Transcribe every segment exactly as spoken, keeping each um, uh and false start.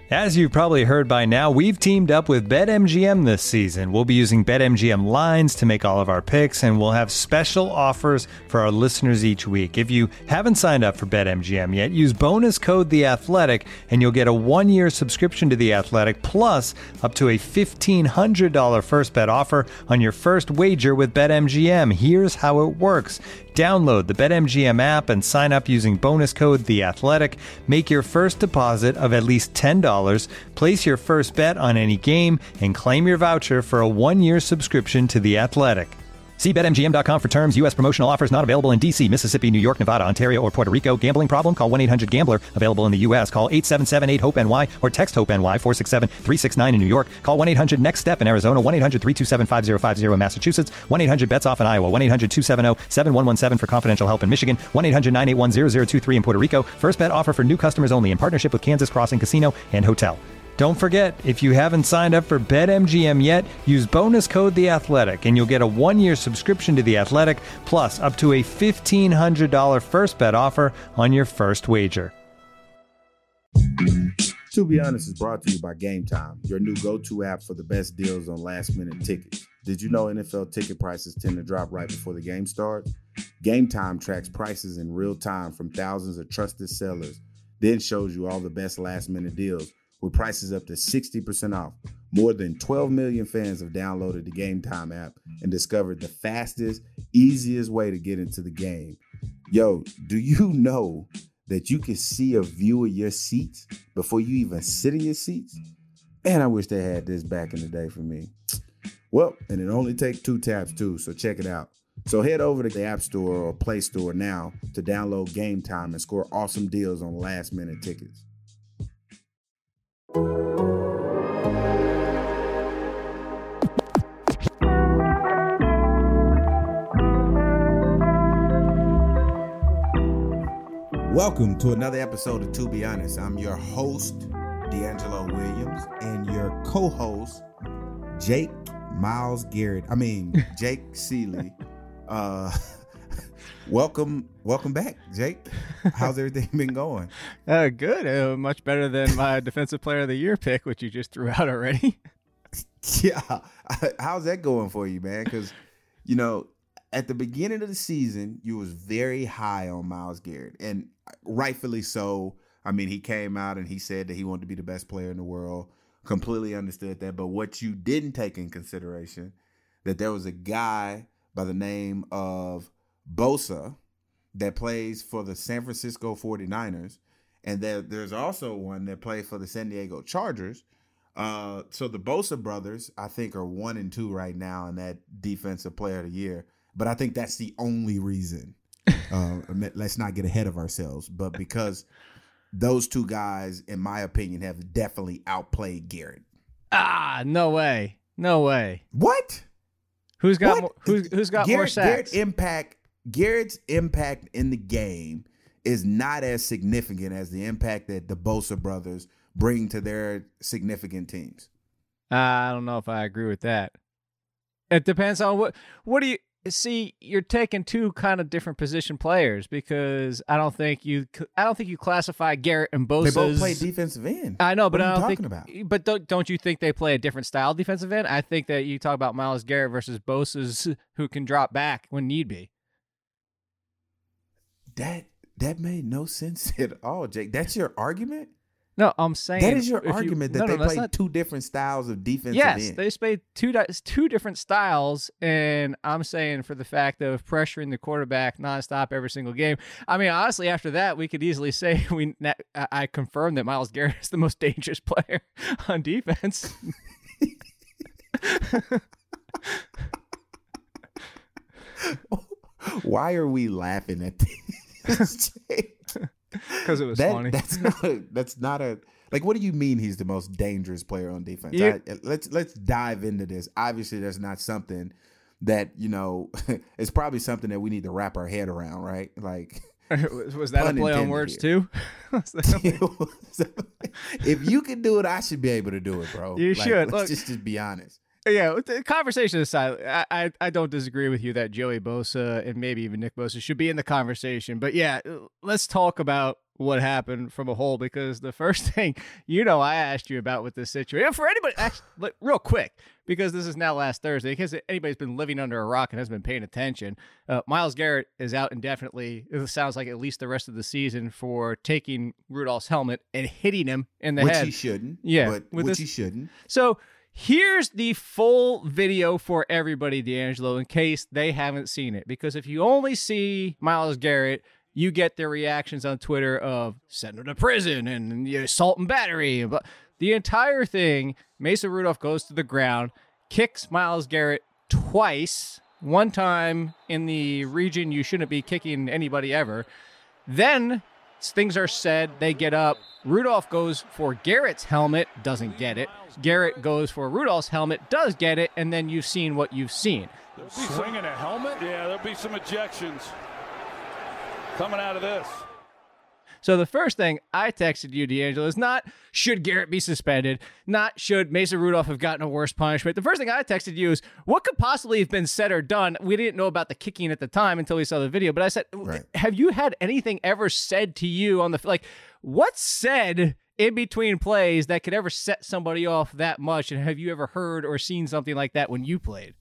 As you've probably heard by now, we've teamed up with BetMGM this season. We'll be using BetMGM lines to make all of our picks, and we'll have special offers for our listeners each week. If you haven't signed up for BetMGM yet, use bonus code The Athletic, and you'll get a one-year subscription to The Athletic, plus up to a fifteen hundred dollars first bet offer on your first wager with BetMGM. Here's how it works. Download the BetMGM app and sign up using bonus code The Athletic. Make your first deposit of at least ten dollars. Place your first bet on any game and claim your voucher for a one-year subscription to The Athletic. See Bet M G M dot com for terms. U S promotional offers not available in D C, Mississippi, New York, Nevada, Ontario, or Puerto Rico. Gambling problem? Call one eight hundred gambler. Available in the U S. Call eight seven seven eight hope N Y or text HOPE-NY four six seven three six nine in New York. Call one eight hundred next step in Arizona. one eight hundred three two seven five zero five zero in Massachusetts. one eight hundred bets off in Iowa. one eight hundred two seven zero seven one one seven for confidential help in Michigan. one eight hundred nine eight one zero zero two three in Puerto Rico. First bet offer for new customers only in partnership with Kansas Crossing Casino and Hotel. Don't forget, if you haven't signed up for BetMGM yet, use bonus code The Athletic, and you'll get a one-year subscription to The Athletic, plus up to a fifteen hundred dollars first bet offer on your first wager. To Be Honest is brought to you by Game Time, your new go-to app for the best deals on last-minute tickets. Did you know N F L ticket prices tend to drop right before the game starts? Game Time tracks prices in real time from thousands of trusted sellers, then shows you all the best last-minute deals, with prices up to sixty percent off. More than twelve million fans have downloaded the Game Time app and discovered the fastest, easiest way to get into the game. Yo, do you know that you can see a view of your seats before you even sit in your seats? Man, I wish they had this back in the day for me. Well, and it only takes two taps too, so check it out. So head over to the App Store or Play Store now to download Game Time and score awesome deals on last-minute tickets. Welcome to another episode of To Be Honest. I'm your host, D'Angelo Williams, and your co-host, Jake Miles Garrett. I mean, Jake Seeley. Uh, welcome, welcome back, Jake. How's everything been going? Uh, good. Uh, much better than my Defensive Player of the Year pick, which you just threw out already. Yeah. How's that going for you, man? Because, you know, at the beginning of the season, you was very high on Myles Garrett, and rightfully so. I mean, he came out and he said that he wanted to be the best player in the world. Completely understood that. But what you didn't take in consideration, that there was a guy by the name of Bosa that plays for the San Francisco forty-niners, and there, there's also one that plays for the San Diego Chargers. Uh, so the Bosa brothers, I think, are one and two right now in that Defensive Player of the Year. But I think that's the only reason. Uh, let's not get ahead of ourselves. But because those two guys, in my opinion, have definitely outplayed Garrett. Ah, no way. No way. What? Who's got what? more who's, who's got Garrett, more sacks? Garrett impact, Garrett's impact in the game is not as significant as the impact that the Bosa brothers bring to their significant teams. Uh, I don't know if I agree with that. It depends on what what do you see, you're taking two kind of different position players, because I don't think you I don't think you classify Garrett and Bosa. They both play defensive end. I know, but what I don't are you think talking about? But don't, don't you think they play a different style defensive end? I think that you talk about Myles Garrett versus Bosa's, who can drop back when need be. That that made no sense at all, Jake. That's your argument? No, I'm saying that is your argument you, that no, they no, play not, two different styles of defensive yes, end. they play two two different styles, and I'm saying for the fact of pressuring the quarterback nonstop every single game. I mean, honestly, after that, we could easily say we. I confirm that Myles Garrett is the most dangerous player on defense. Why are we laughing at this? Because it was that, funny. That's not. A, that's not a. Like, what do you mean he's the most dangerous player on defense? Yeah. I, let's let's dive into this. Obviously, that's not something that, you know, it's probably something that we need to wrap our head around, right? Like, was that a play on words here. too? If you can do it, I should be able to do it, bro. You like, should. Let's Look, just, just be honest. Yeah, the conversation aside, I, I I don't disagree with you that Joey Bosa and maybe even Nick Bosa should be in the conversation. But yeah, let's talk about what happened from a whole, because the first thing, you know, I asked you about with this situation, for anybody, actually, real quick, because this is now last Thursday, in case anybody's been living under a rock and has been paying attention, uh, Myles Garrett is out indefinitely. It sounds like at least the rest of the season for taking Rudolph's helmet and hitting him in the which head. Which he shouldn't. Yeah. But which this, he shouldn't. So here's the full video for everybody, D'Angelo, in case they haven't seen it. Because if you only see Myles Garrett, you get their reactions on Twitter of send him to prison and you know, assault and battery. But the entire thing, Mason Rudolph goes to the ground, kicks Myles Garrett twice, one time in the region you shouldn't be kicking anybody ever. Then things are said, they get up. Rudolph goes for Garrett's helmet, doesn't get it. Garrett goes for Rudolph's helmet, does get it, and then you've seen what you've seen. Swinging a helmet? Yeah, there'll be some ejections coming out of this. So the first thing I texted you, D'Angelo, is not should Garrett be suspended, not should Mason Rudolph have gotten a worse punishment. The first thing I texted you is what could possibly have been said or done. We didn't know about the kicking at the time until we saw the video, but I said, right. Have you had anything ever said to you on the, like, what's said in between plays that could ever set somebody off that much? And have you ever heard or seen something like that when you played?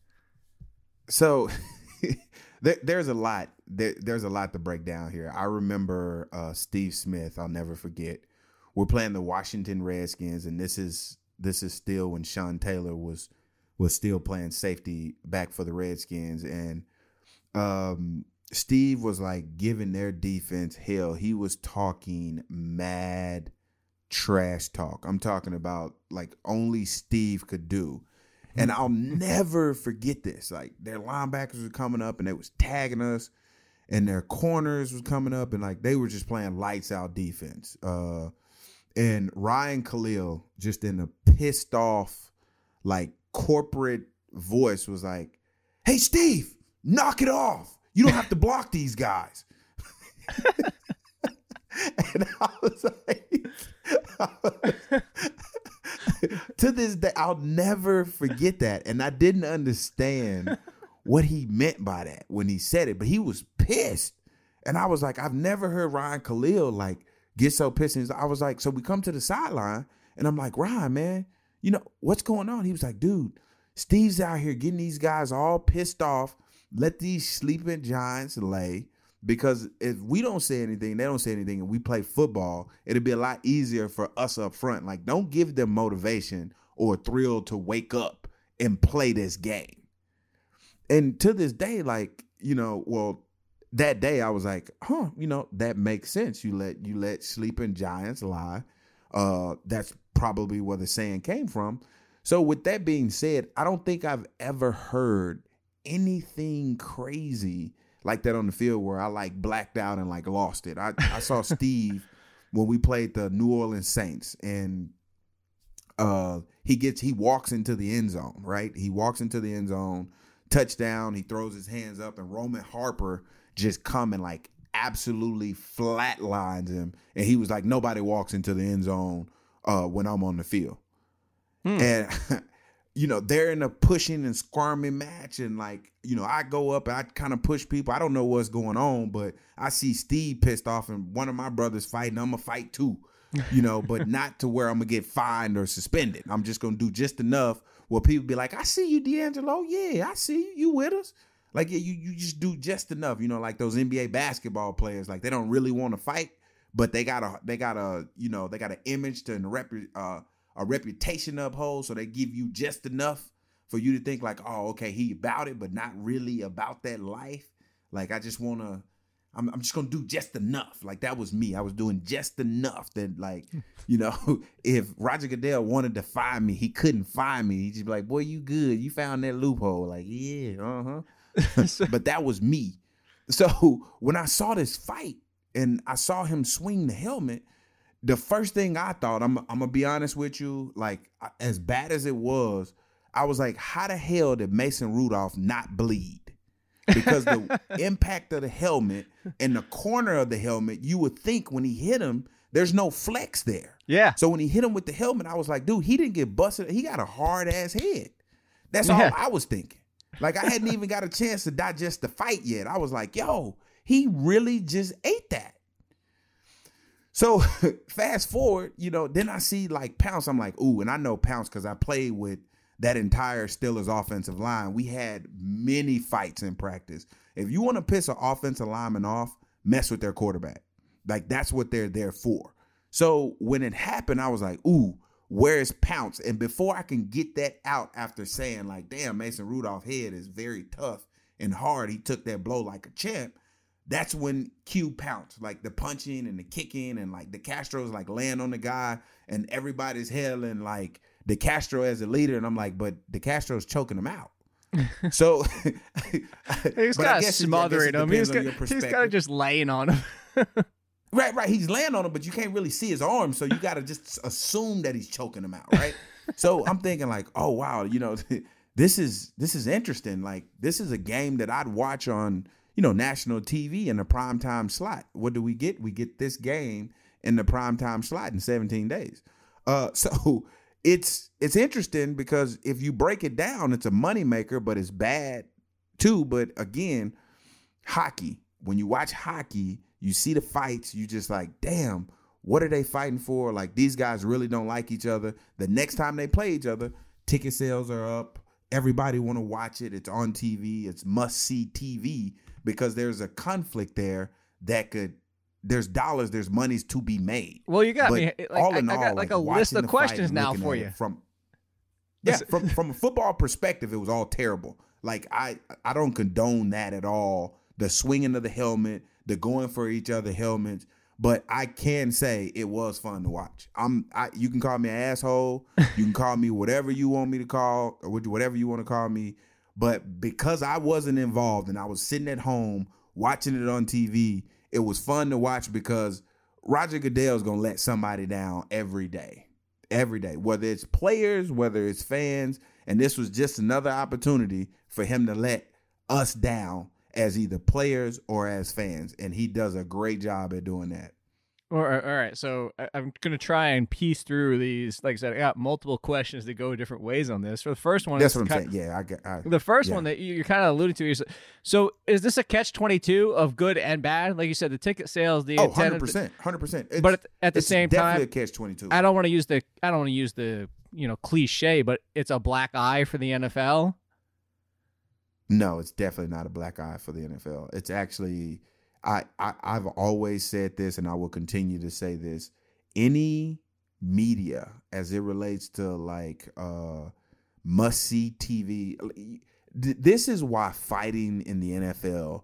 So there, there's a lot. There, there's a lot to break down here. I remember uh, Steve Smith. I'll never forget. We're playing the Washington Redskins, and this is this is still when Sean Taylor was was still playing safety back for the Redskins, and um, Steve was like giving their defense hell. He was talking mad trash talk. I'm talking about like only Steve could do. And I'll never forget this. Like their linebackers were coming up and they was tagging us, and their corners was coming up, and like they were just playing lights out defense. Uh, and Ryan Khalil, just in a pissed off, like corporate voice, was like, "Hey Steve, knock it off. You don't have to block these guys." And I was like, I was, to this day, I'll never forget that. And I didn't understand what he meant by that when he said it, but he was pissed. And I was like, I've never heard Ryan Khalil like get so pissed. And I was like, so we come to the sideline and I'm like, Ryan, man, you know, what's going on? He was like, dude, Steve's out here getting these guys all pissed off. Let these sleeping giants lay. Because if we don't say anything, they don't say anything, and we play football, it'll be a lot easier for us up front. Like, don't give them motivation or thrill to wake up and play this game. And to this day, like, you know, well, that day I was like, huh, you know, that makes sense. You let you let sleeping giants lie. Uh, that's probably where the saying came from. So with that being said, I don't think I've ever heard anything crazy like that on the field where I like blacked out and like lost it. I, I saw Steve when we played the New Orleans Saints, and uh, he gets he walks into the end zone, right? He walks into the end zone, touchdown, he throws his hands up, and Roman Harper just come and like absolutely flatlines him. And he was like, nobody walks into the end zone uh, when I'm on the field. Hmm. And you know, they're in a pushing and squirming match, and like, you know, I go up and I kind of push people. I don't know what's going on, but I see Steve pissed off and one of my brothers fighting. I'm gonna fight too, you know, but not to where I'm gonna get fined or suspended. I'm just gonna do just enough where people be like, I see you, D'Angelo. Yeah, I see you. You with us? Like, yeah, you you just do just enough, you know, like those N B A basketball players. Like, they don't really want to fight, but they got a they got a you know they got an image to rep uh. a reputation to uphold, so they give you just enough for you to think like, oh, okay, he about it, but not really about that life. Like, I just want to, I'm, I'm just going to do just enough. Like, that was me. I was doing just enough that, like, you know, if Roger Goodell wanted to find me, he couldn't find me. He'd just be like, boy, you good. You found that loophole. Like, yeah, uh-huh. But that was me. So when I saw this fight and I saw him swing the helmet, the first thing I thought, I'm, I'm going to be honest with you, like, as bad as it was, I was like, how the hell did Mason Rudolph not bleed? Because the impact of the helmet and the corner of the helmet, you would think when he hit him, there's no flex there. Yeah. So when he hit him with the helmet, I was like, dude, he didn't get busted. He got a hard-ass head. That's Yeah. all I was thinking. Like, I hadn't even got a chance to digest the fight yet. I was like, yo, he really just ate that. So fast forward, you know, then I see like Pounce. I'm like, ooh, and I know Pounce because I played with that entire Steelers offensive line. We had many fights in practice. If you want to piss an offensive lineman off, mess with their quarterback. Like, that's what they're there for. So when it happened, I was like, ooh, where's Pounce? And before I can get that out after saying like, damn, Mason Rudolph's head is very tough and hard. He took that blow like a champ. That's when Q pounced, like the punching and the kicking, and like the Castro's like laying on the guy, and everybody's hailing like the Castro as a leader. And I'm like, but the Castro's choking him out. So he's kind of smothering him. He's kind of just laying on him. Right, right. He's laying on him, but you can't really see his arm, so you got to just assume that he's choking him out, right? So I'm thinking like, oh wow, you know, this is this is interesting. Like, this is a game that I'd watch on, you know, national T V in the primetime slot. What do we get? We get this game in the primetime slot in seventeen days. Uh, so it's it's interesting because if you break it down, it's a moneymaker, but it's bad too. But again, hockey, when you watch hockey, you see the fights, you just like, damn, what are they fighting for? Like, these guys really don't like each other. The next time they play each other, ticket sales are up. Everybody want to watch it. It's on T V. It's must-see T V because there's a conflict there that could, there's dollars, there's monies to be made. Well, you got but me. Like, all I, in I got all, like, like a list of questions now for you. From yeah, from from a football perspective, it was all terrible. Like, I I don't condone that at all. The swinging of the helmet, the going for each other helmets. But I can say it was fun to watch. I'm, I, you can call me an asshole. You can call me whatever you want me to call, or whatever you want to call me. But because I wasn't involved and I was sitting at home watching it on T V, it was fun to watch because Roger Goodell's going to let somebody down every day, every day, whether it's players, whether it's fans. And this was just another opportunity for him to let us down as either players or as fans, and he does a great job at doing that. All right, all right. So I'm going to try and piece through these. Like I said, I got multiple questions that go different ways on this. For the first one, that's what I'm saying. Of, yeah, I get. I, the first yeah. one that you're kind of alluding to is, so is this a catch twenty-two of good and bad? Like you said, the ticket sales, the oh, one hundred percent, one hundred percent. But at, at the it's same definitely time, a catch twenty-two. I don't want to use the I don't want to use the you know cliche, but it's a black eye for the N F L. No, it's definitely not a black eye for the N F L. It's actually, I, I, I've always said this, and I will continue to say this. Any media, as it relates to like uh, must-see T V, this is why fighting in the N F L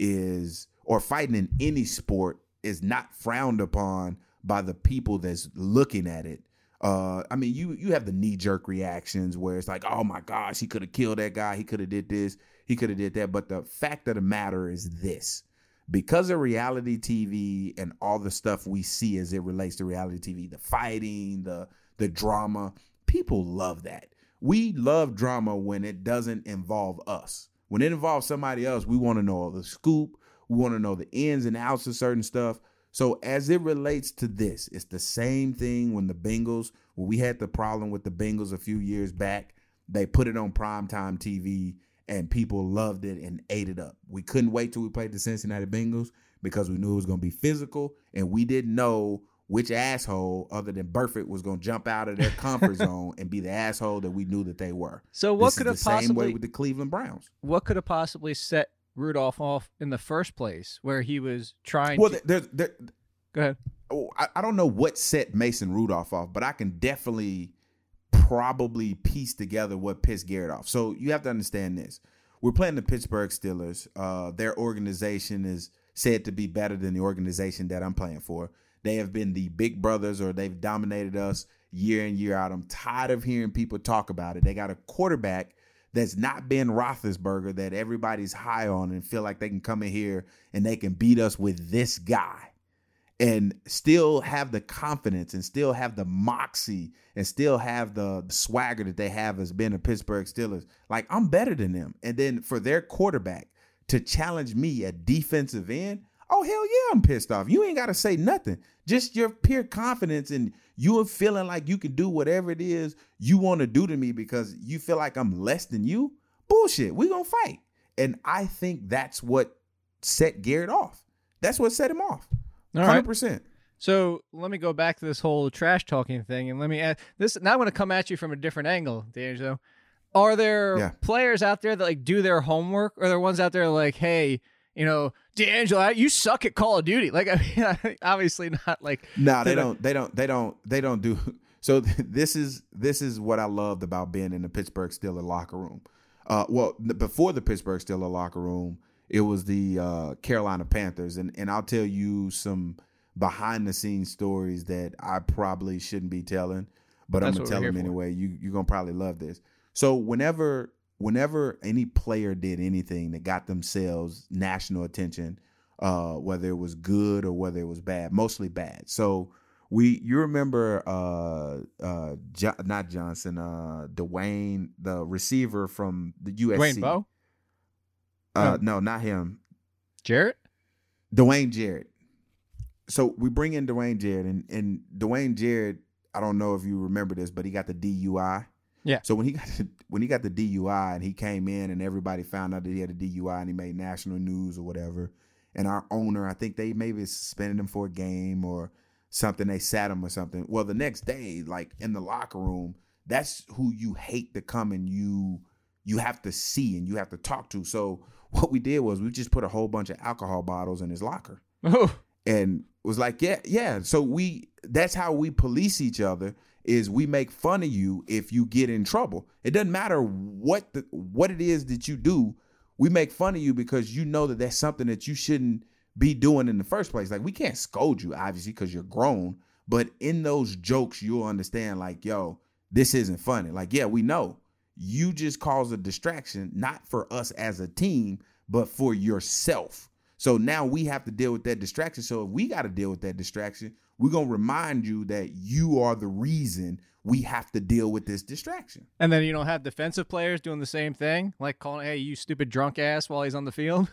is, or fighting in any sport, is not frowned upon by the people that's looking at it. Uh, I mean, you you have the knee-jerk reactions where it's like, oh my gosh, he could have killed that guy. He could have did this. He could have did that. But the fact of the matter is this. Because of reality T V and all the stuff we see as it relates to reality T V, the fighting, the the drama, people love that. We love drama when it doesn't involve us. When it involves somebody else, we want to know the scoop. We want to know the ins and outs of certain stuff. So as it relates to this, it's the same thing when the Bengals, when we had the problem with the Bengals a few years back, they put it on primetime T V and people loved it and ate it up. We couldn't wait till we played the Cincinnati Bengals because we knew it was going to be physical, and we didn't know which asshole other than Burfict was going to jump out of their comfort zone and be the asshole that we knew that they were. So what this could is have the same possibly way with the Cleveland Browns? What could have possibly set Rudolph off in the first place, where he was trying well, to... there's there, Go ahead. Oh, I, I don't know what set Mason Rudolph off, but I can definitely probably piece together what pissed Garrett off. So you have to understand this. We're playing the Pittsburgh Steelers. Uh, their organization is said to be better than the organization that I'm playing for. They have been the big brothers, or they've dominated us year in, year out. I'm tired of hearing people talk about it. They got a quarterback that's not Ben Roethlisberger that everybody's high on and feel like they can come in here and they can beat us with this guy and still have the confidence and still have the moxie and still have the swagger that they have as being the Pittsburgh Steelers. Like, I'm better than them. And then for their quarterback to challenge me at defensive end, Oh, hell yeah, I'm pissed off. You ain't got to say nothing. Just your pure confidence and you feeling like you can do whatever it is you want to do to me because you feel like I'm less than you. Bullshit. We gonna fight. And I think that's what set Garrett off. That's what set him off. All one hundred percent. right. So let me go back to this whole trash talking thing, and let me ask this. Now I'm going to come at you from a different angle, D'Angelo. Are there Yeah. players out there that like do their homework, or are there ones out there like, hey, you know, D'Angelo, you suck at Call of Duty? Like, I mean, obviously not like. No, they don't. They don't. They don't. They don't do. So this is this is what I loved about being in the Pittsburgh Steelers locker room. Uh, well, before the Pittsburgh Steelers locker room, it was the uh, Carolina Panthers, and and I'll tell you some behind the scenes stories that I probably shouldn't be telling, but That's I'm what gonna tell we're them here for. anyway. You you're gonna probably love this. So whenever whenever any player did anything that got themselves national attention, uh, whether it was good or whether it was bad, mostly bad. So we you remember uh uh jo- not Johnson, uh Dwayne, the receiver from the U S C. Dwayne Bowe? Uh, Oh. no, not him. Jarrett? Dwayne Jarrett. So we bring in Dwayne Jarrett, and, and Dwayne Jarrett, I don't know if you remember this, but he got the D U I. Yeah. So when he got the, when he got the D U I and he came in and everybody found out that he had a D U I and he made national news or whatever, and our owner, I think they maybe suspended him for a game or something. They sat him or something. Well, the next day, like in the locker room, that's who you hate to come and you you have to see and you have to talk to. So what we did was we just put a whole bunch of alcohol bottles in his locker. Oh, And was like, yeah, yeah. So we, that's how we police each other is we make fun of you if you get in trouble. It doesn't matter what the, what it is that you do. We make fun of you because you know that that's something that you shouldn't be doing in the first place. Like we can't scold you obviously because you're grown, but in those jokes, you'll understand like, yo, this isn't funny. Like, yeah, we know you just cause a distraction, not for us as a team, but for yourself. So now we have to deal with that distraction. So if we got to deal with that distraction, we're going to remind you that you are the reason we have to deal with this distraction. and then you don't have defensive players doing the same thing, like calling, hey, you stupid drunk ass while he's on the field.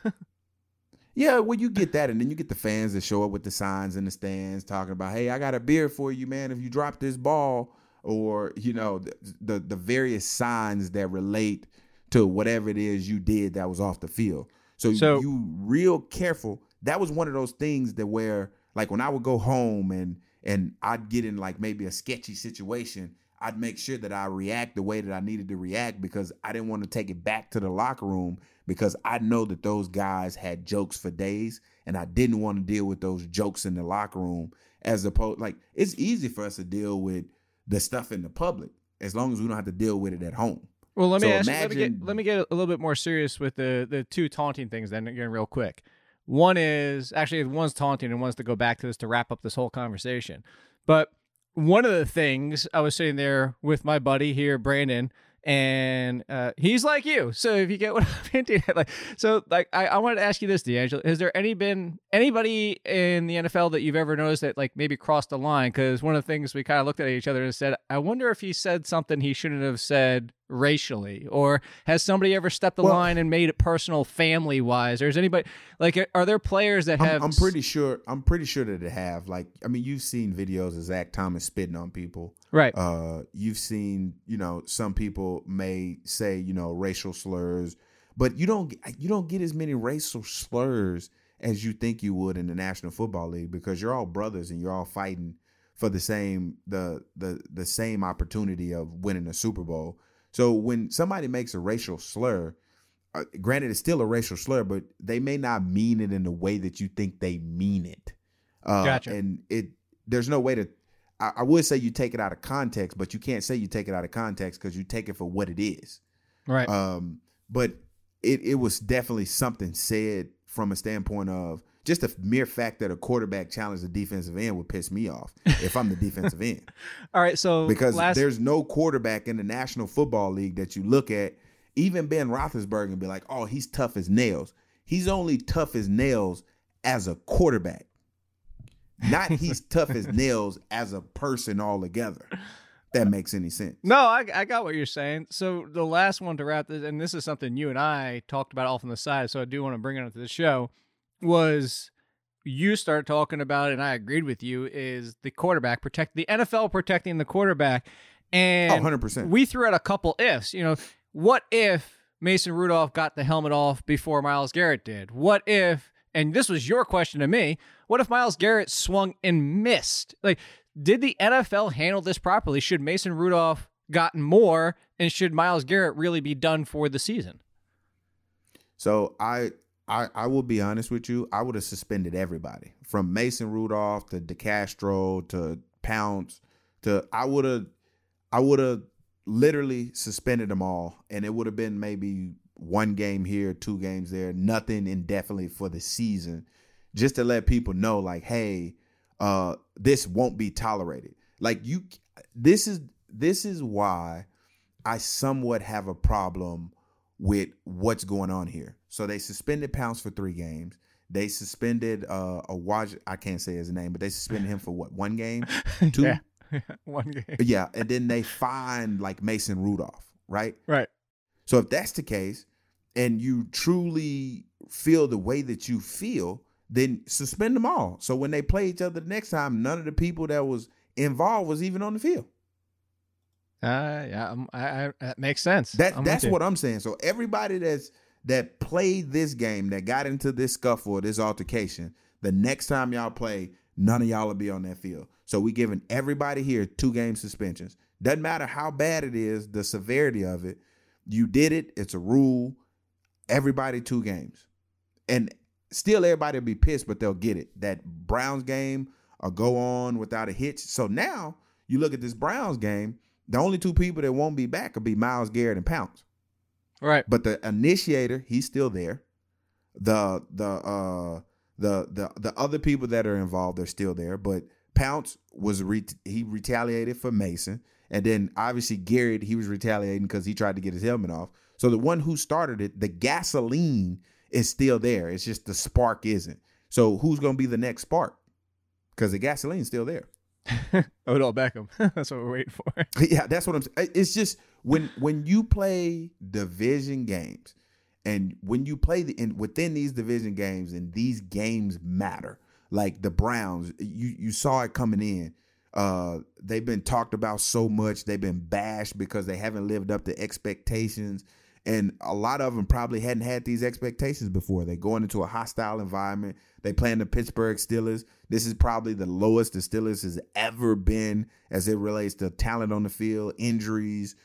Yeah, well, you get that. And then you get the fans that show up with the signs in the stands talking about, hey, I got a beer for you, man, if you drop this ball. Or, you know, the, the, the various signs that relate to whatever it is you did that was off the field. So, So- you real careful. That was one of those things that where, like, when I would go home and and I'd get in like maybe a sketchy situation, I'd make sure that I react the way that I needed to react because I didn't want to take it back to the locker room because I know that those guys had jokes for days and I didn't want to deal with those jokes in the locker room as opposed, like, it's easy for us to deal with the stuff in the public as long as we don't have to deal with it at home. Well, let me So ask you, let me get imagine- let me get a little bit more serious with the the two taunting things then again real quick. One is actually one's taunting and one's to go back to this to wrap up this whole conversation. But one of the things I was sitting there with my buddy here, Brandon, and uh, he's like you. So if you get what I'm hinting at, like, so like I, I wanted to ask you this, D'Angelo, has there any been anybody in the N F L that you've ever noticed that like maybe crossed the line? Because one of the things we kind of looked at each other and said, I wonder if he said something he shouldn't have said racially, or has somebody ever stepped the Well- line and made it personal family wise, or is anybody like, are there players that have? I'm, I'm pretty sure. I'm pretty sure that they have. Like, I mean, you've seen videos of Zach Thomas spitting on people. right. Uh, you've seen, you know, some people may say, you know, racial slurs, but you don't. You don't get as many racial slurs as you think you would in the National Football League because you're all brothers and you're all fighting for the same the the the same opportunity of winning a Super Bowl. So when somebody makes a racial slur, uh, granted, it's still a racial slur, but they may not mean it in the way that you think they mean it. Uh, Gotcha. And it there's no way to. I, I would say you take it out of context, but you can't say you take it out of context because you take it for what it is. Right. Um, but it it was definitely something said from a standpoint of just the mere fact that a quarterback challenged the defensive end would piss me off if I'm the defensive end. All right. So Because last, there's no quarterback in the National Football League that you look at, even Ben Roethlisberger, and be like, oh, he's tough as nails. He's only tough as nails as a quarterback. Not he's tough as nails as a person altogether. That makes any sense. No, I, I got what you're saying. So the last one to wrap this, and this is something you and I talked about off on the side, so I do want to bring it onto the show, was you started talking about, and I agreed with you, is the quarterback protect the N F L protecting the quarterback. And oh, one hundred percent. We threw out a couple ifs. You know, what if Mason Rudolph got the helmet off before Myles Garrett did? What if, and this was your question to me, what if Myles Garrett swung and missed? Like, did the N F L handle this properly? Should Mason Rudolph gotten more, and should Myles Garrett really be done for the season? So I, I, I will be honest with you. I would have suspended everybody from Mason Rudolph to DeCastro to Pounce to I would have, I would have literally suspended them all, and it would have been maybe one game here, two games there, nothing indefinitely for the season, just to let people know, like, hey, uh, this won't be tolerated. Like you, this is this is why I somewhat have a problem with what's going on here. So they suspended Pounce for three games. They suspended uh, a watch. I can't say his name, but they suspended him for what? One game, two, yeah. one game. Yeah, and then they fined like Mason Rudolph, right? Right. So if that's the case, and you truly feel the way that you feel, then suspend them all. So when they play each other the next time, none of the people that was involved was even on the field. Uh, yeah, um, I, I, that makes sense. That I'm that's what I'm saying. So everybody that's that played this game, that got into this scuffle or this altercation, the next time y'all play, none of y'all will be on that field. So we giving everybody here two game suspensions. Doesn't matter how bad it is, the severity of it. You did it. It's a rule. Everybody two games. And still everybody will be pissed, but they'll get it. That Browns game will go on without a hitch. So now you look at this Browns game, the only two people that won't be back will be Myles Garrett and Pounce. Right. But the initiator, he's still there. The the uh the the the other people that are involved are still there. But Pounce was re- he retaliated for Mason, and then obviously Garrett, he was retaliating because he tried to get his helmet off. So the one who started it, the gasoline is still there. It's just the spark isn't. So who's going to be the next spark? Because the gasoline's still there. Odell Beckham. That's what we're waiting for. Yeah, that's what I'm saying. It's just when when you play division games, and when you play the in, within these division games, and these games matter. Like the Browns, you you saw it coming in. Uh, they've been talked about so much. They've been bashed because they haven't lived up to expectations. And a lot of them probably hadn't had these expectations before. They're going into a hostile environment. They playing the Pittsburgh Steelers. This is probably the lowest the Steelers has ever been as it relates to talent on the field, injuries,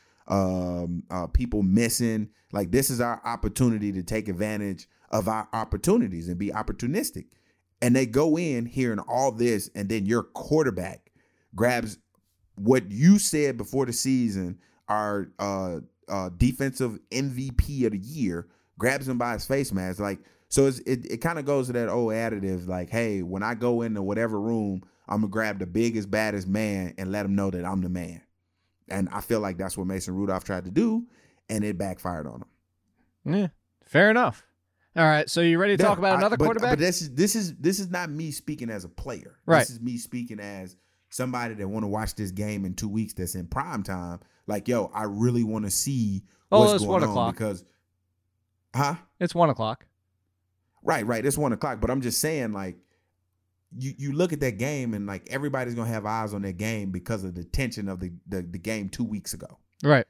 um, uh, people missing. Like, this is our opportunity to take advantage of our opportunities and be opportunistic. And they go in hearing all this, and then your quarterback grabs what you said before the season, our uh, uh, defensive M V P of the year, grabs him by his face mask. Like, so it's, it it kind of goes to that old additive, like, hey, when I go into whatever room, I'm going to grab the biggest, baddest man and let him know that I'm the man. And I feel like that's what Mason Rudolph tried to do, and it backfired on him. Yeah, fair enough. All right, so you ready to Yeah, talk about I- another but, quarterback? But this is this is this is not me speaking as a player. Right. This is me speaking as somebody that want to watch this game in two weeks that's in prime time. Like, yo, I really want to see Oh, what's it's going one on o'clock. because, huh? It's one o'clock. Right, right. It's one o'clock. But I'm just saying, like, you you look at that game and like everybody's gonna have eyes on that game because of the tension of the the, the game two weeks ago. Right.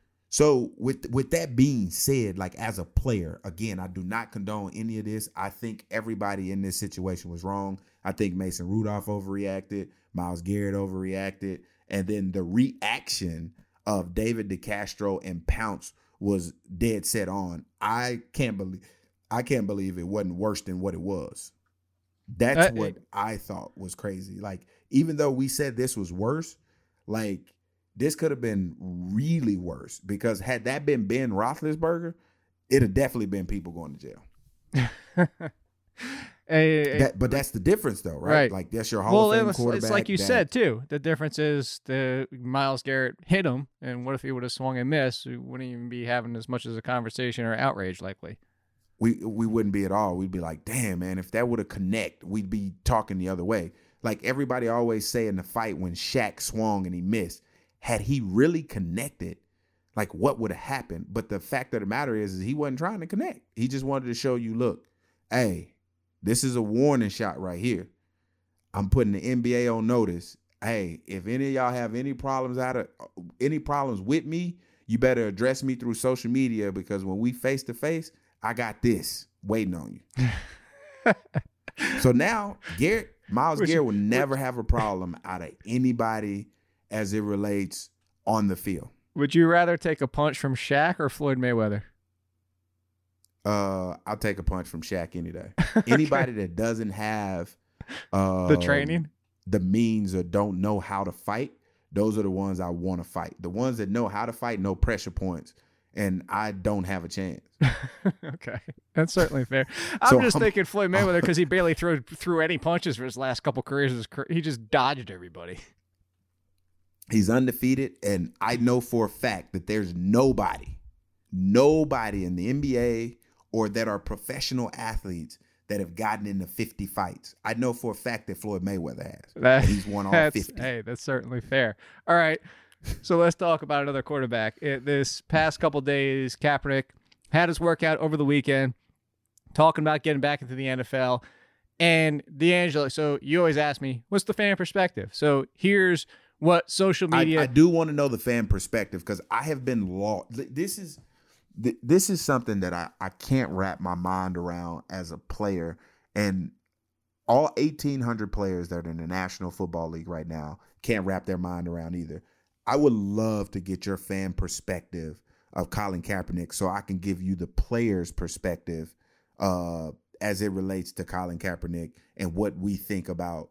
So with with that being said, like, as a player, again, I do not condone any of this. I think everybody in this situation was wrong. I think Mason Rudolph overreacted, Myles Garrett overreacted, and then the reaction of David DeCastro and Pounce was dead set on. I can't believe I can't believe it wasn't worse than what it was. That's Uh, what I thought was crazy. Like, even though we said this was worse, like, this could have been really worse, because had that been Ben Roethlisberger, it'd have definitely been people going to jail. Hey, hey, That, but that's the difference, though, right? Right. Like, that's your Hall well, of it Fame was, quarterback. it's like you that- said, too. The difference is the Myles Garrett hit him, and what if he would have swung and missed? We wouldn't even be having as much as a conversation or outrage, likely. we we wouldn't be at all. We'd be like, damn, man, if that would have connect, we'd be talking the other way. Like everybody always say in the fight when Shaq swung and he missed, had he really connected, like, what would have happened? But the fact of the matter is, is he wasn't trying to connect. He just wanted to show you, look, hey, this is a warning shot right here. I'm putting the N B A on notice. Hey, if any of y'all have any problems out of any problems with me, you better address me through social media, because when we face to face, I got this waiting on you. So now Garrett, Myles Which- Garrett will never have a problem out of anybody as it relates on the field. Would you rather take a punch from Shaq or Floyd Mayweather? Uh, I'll take a punch from Shaq any day. Anybody that doesn't have uh, The training? the means, or don't know how to fight, those are the ones I want to fight. The ones that know how to fight, no pressure points, and I don't have a chance. Okay, that's certainly fair. I'm So just I'm- thinking Floyd Mayweather because he barely threw threw any punches for his last couple careers. His car- He just dodged everybody. He's undefeated, and I know for a fact that there's nobody, nobody in the N B A or that are professional athletes that have gotten into fifty fights. I know for a fact that Floyd Mayweather has. That- He's won all that's, fifty. Hey, that's certainly fair. All right, so let's talk about another quarterback. It, this past couple days, Kaepernick had his workout over the weekend, talking about getting back into the N F L. And D'Angelo, so you always ask me, what's the fan perspective? So here's what social media. I, I do want to know the fan perspective, because I have been lost. This is th- this is something that I, I can't wrap my mind around as a player. And all eighteen hundred players that are in the National Football League right now can't wrap their mind around either. I would love to get your fan perspective of Colin Kaepernick, so I can give you the player's perspective uh, as it relates to Colin Kaepernick and what we think about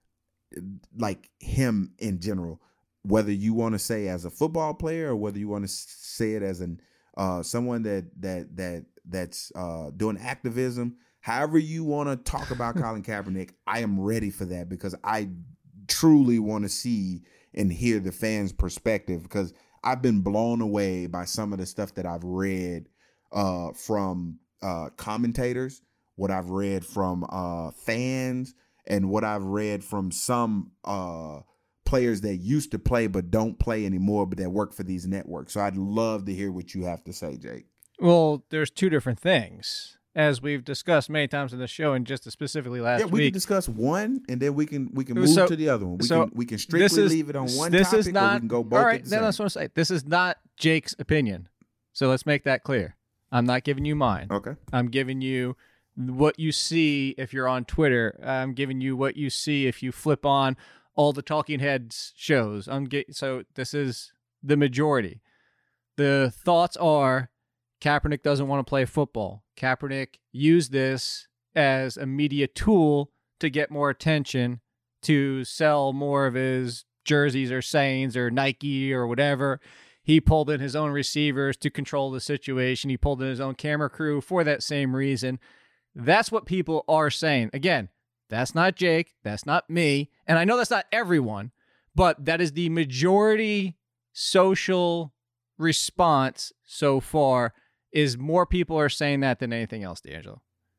like him in general, whether you want to say as a football player or whether you want to say it as an uh, someone that that that that's uh, doing activism. However you want to talk about Colin Kaepernick, I am ready for that, because I truly want to see and hear the fans' perspective, because I've been blown away by some of the stuff that I've read uh, from uh, commentators, what I've read from uh, fans, and what I've read from some uh, players that used to play but don't play anymore, but that work for these networks. So I'd love to hear what you have to say, Jake. Well, there's two different things, as we've discussed many times in the show, and just specifically last Yeah, we week. can discuss one, and then we can we can move So- to the other one. We so can we can this strictly is- leave it on one this topic, is not, or we can go both. all right, at the then same. that's what I'm saying. This is not Jake's opinion. So let's make that clear. I'm not giving you mine. Okay. I'm giving you what you see if you're on Twitter. I'm giving you what you see if you flip on all the Talking Heads shows. I'm get, so this is the majority. The thoughts are Kaepernick doesn't want to play football. Kaepernick used this as a media tool to get more attention, to sell more of his jerseys or sayings or Nike or whatever. He pulled in his own receivers to control the situation. He pulled in his own camera crew for that same reason. That's what people are saying. Again, that's not Jake. That's not me. And I know that's not everyone, but that is the majority social response so far, is more people are saying that than anything else, D'Angelo.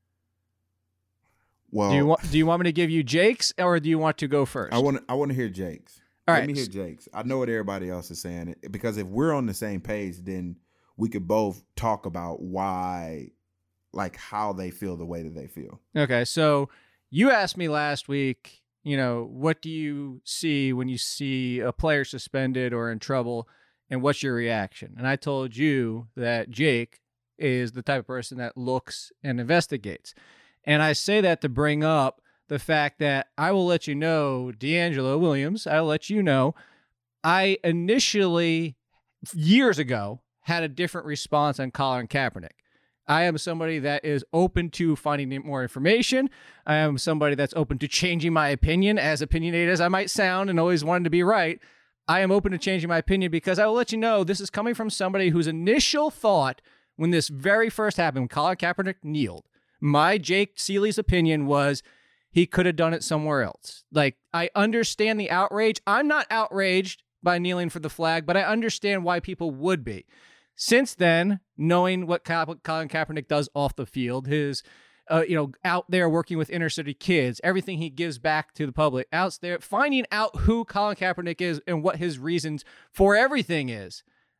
Well, Do you want do you want me to give you Jake's, or do you want to go first? I want to I want to hear Jake's. All Let right. me hear Jake's. I know what everybody else is saying, because if we're on the same page, then we could both talk about why, like how they feel the way that they feel. Okay, so you asked me last week, you know, what do you see when you see a player suspended or in trouble, and what's your reaction? And I told you that Jake is the type of person that looks and investigates. And I say that to bring up the fact that I will let you know, D'Angelo Williams, I'll let you know, I initially, years ago, had a different response on Colin Kaepernick. I am somebody that is open to finding more information. I am somebody that's open to changing my opinion, as opinionated as I might sound and always wanted to be right. I am open to changing my opinion, because I will let you know this is coming from somebody whose initial thought when this very first happened, when Colin Kaepernick kneeled, my Jake Seeley's opinion was he could have done it somewhere else. Like, I understand the outrage. I'm not outraged by kneeling for the flag, but I understand why people would be. Since then, knowing what Colin Kaepernick does off the field, his, uh, you know, out there working with inner city kids, everything he gives back to the public, out there, finding out who Colin Kaepernick is and what his reasons for everything is,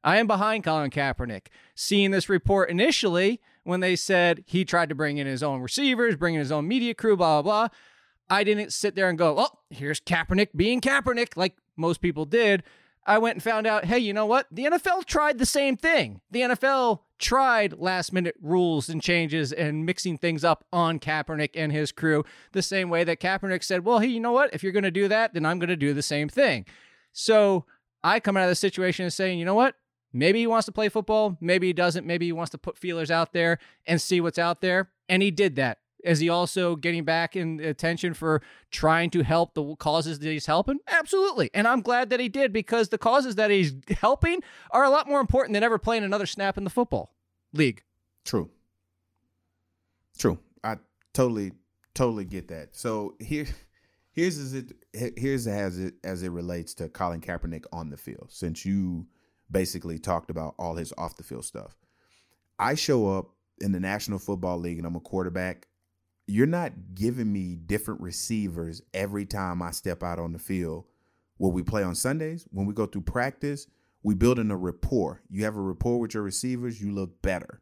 I am behind Colin Kaepernick. Seeing this report initially when they said he tried to bring in his own receivers, bring in his own media crew, blah, blah, blah. I didn't sit there and go, oh, here's Kaepernick being Kaepernick like most people did. I went and found out, hey, you know what? The N F L tried the same thing. The N F L tried last-minute rules and changes and mixing things up on Kaepernick and his crew the same way that Kaepernick said, well, hey, you know what? If you're going to do that, then I'm going to do the same thing. So I come out of the situation and saying, you know what? Maybe he wants to play football. Maybe he doesn't. Maybe he wants to put feelers out there and see what's out there. And he did that. Is he also getting back in attention for trying to help the causes that he's helping? Absolutely. And I'm glad that he did, because the causes that he's helping are a lot more important than ever playing another snap in the football league. True. True. I totally, totally get that. So here, here's as it here's as it as it relates to Colin Kaepernick on the field, since you basically talked about all his off the field stuff. I show up in the National Football League and I'm a quarterback. You're not giving me different receivers every time I step out on the field. When we play on Sundays, when we go through practice, we build in a rapport. You have a rapport with your receivers, you look better.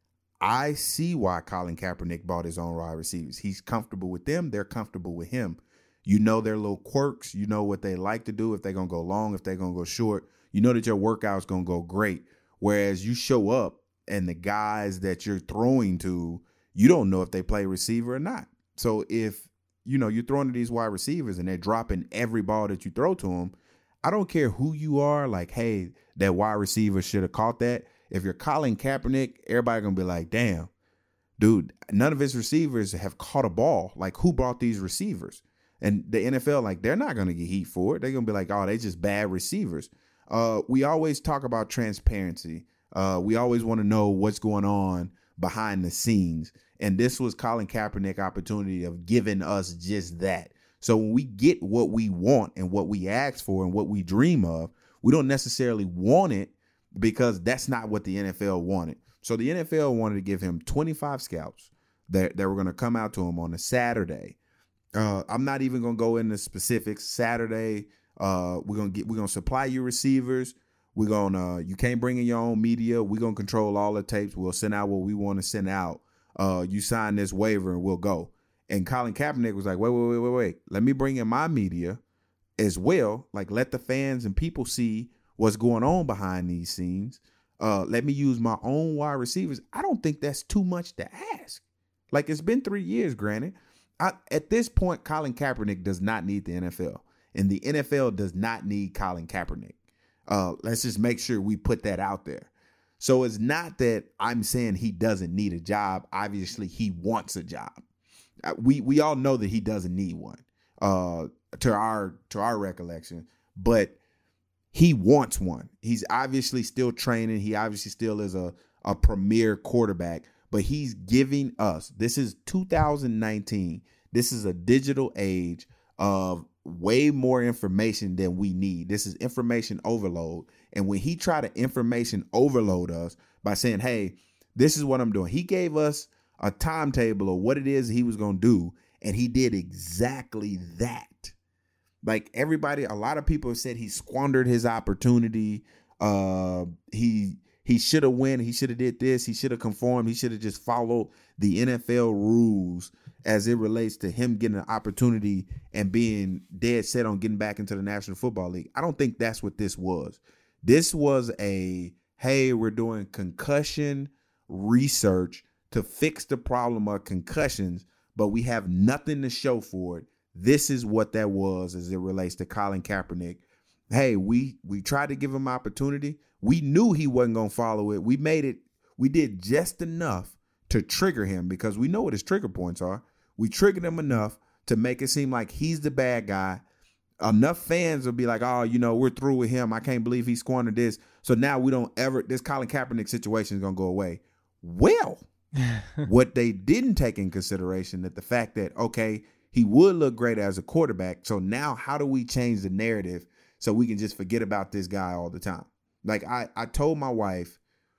I see why Colin Kaepernick bought his own wide receivers. He's comfortable with them. They're comfortable with him. You know their little quirks. You know what they like to do, if they're going to go long, if they're going to go short. You know that your workout's going to go great. Whereas you show up and the guys that you're throwing to, you don't know if they play receiver or not. So if, you know, you're throwing to these wide receivers and they're dropping every ball that you throw to them, I don't care who you are. Like, hey, that wide receiver should have caught that. If you're Colin Kaepernick, everybody going to be like, damn, dude, none of his receivers have caught a ball. Like, who brought these receivers? And the N F L, like, they're not going to get heat for it. They're going to be like, oh, they just bad receivers. Uh, we always talk about transparency. Uh, we always want to know what's going on behind the scenes. And this was Colin Kaepernick's opportunity of giving us just that. So when we get what we want and what we ask for and what we dream of, we don't necessarily want it because that's not what the N F L wanted. So the N F L wanted to give him twenty-five scouts that, that were going to come out to him on a Saturday. Uh, I'm not even going to go into specifics. Saturday, uh, we're going to get, we're going to supply you receivers. We're going to, you can't bring in your own media. We're going to control all the tapes. We'll send out what we want to send out. Uh, you sign this waiver and we'll go. And Colin Kaepernick was like, wait, wait, wait, wait, wait. Let me bring in my media as well. Like, let the fans and people see what's going on behind these scenes. Uh, let me use my own wide receivers. I don't think that's too much to ask. Like, it's been three years, granted. I, at this point, Colin Kaepernick does not need the N F L. And the N F L does not need Colin Kaepernick. Uh, let's just make sure we put that out there. So it's not that I'm saying he doesn't need a job. Obviously, he wants a job. We we all know that he doesn't need one, uh, to our to our recollection, but he wants one. He's obviously still training. He obviously still is a, a premier quarterback, but he's giving us, this is two thousand nineteen. This is a digital age of way more information than we need. This is information overload. And when he tried to information overload us by saying, hey, this is what I'm doing, he gave us a timetable of what it is he was going to do. And he did exactly that. Like, everybody, a lot of people have said he squandered his opportunity. Uh, he he should have went. He should have did this. He should have conformed. He should have just followed the N F L rules as it relates to him getting an opportunity and being dead set on getting back into the National Football League. I don't think that's what this was. This was a, hey, we're doing concussion research to fix the problem of concussions, but we have nothing to show for it. This is what that was as it relates to Colin Kaepernick. Hey, we we tried to give him opportunity. We knew he wasn't going to follow it. We made it. We did just enough to trigger him because we know what his trigger points are. We triggered him enough to make it seem like he's the bad guy. Enough fans will be like, oh, you know, we're through with him. I can't believe he squandered this. So now we don't ever, this Colin Kaepernick situation is going to go away. Well, what they didn't take in consideration that the fact that, okay, he would look great as a quarterback. So now how do we change the narrative so we can just forget about this guy all the time? Like I, I told my wife,